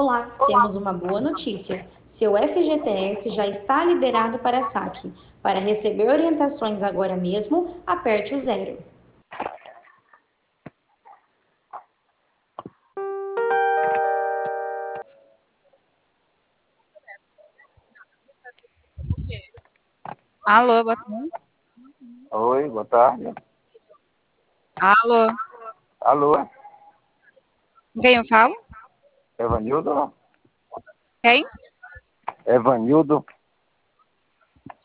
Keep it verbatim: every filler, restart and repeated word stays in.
Olá, temos uma boa notícia. Seu F G T S já está liberado para saque. Para receber orientações agora mesmo, aperte o zero. Alô, boa tarde. Oi, boa tarde. Alô, Alô, com quem eu falo? Evanildo? Quem? Evanildo?